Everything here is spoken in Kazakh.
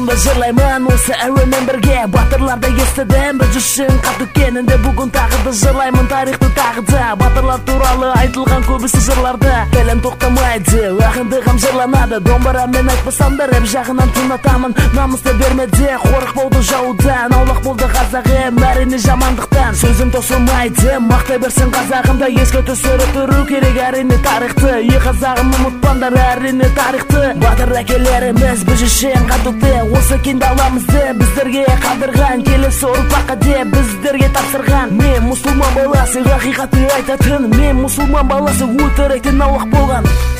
жолында жырлаймын осы әуенмен бірге. Батырларды естідім, біз үшін қатты кенінде. Бүгін тағы да жырлаймын тарихты тағы да. Батырлар туралы айтылған көбісі жырларда. Тілім тоқтамайды, ақындығым жырланады. Домбырамен айтпасам да рэп жағынан тыңдатамын. Намысты бермеде, қорық болды жаудан. Аулақ болды қазағым, әрине жамандықтан. Сөзім тосылмайды, мақтай берсін қазағымда. Еске түсіріп тұру керек әрине тарихты. Қазағым ұмытпаңдар әрине тарихты. Батыр әкелеріміз біз үшін қатты. Осы кенді аламызды біздерге қалдырған. Келесі ұрпаққа де біздерге тапсырған. Мен мұсылман баласы, хақиқатты айтатын. Мен мұсылман баласы, өтіріктен аулақ болған.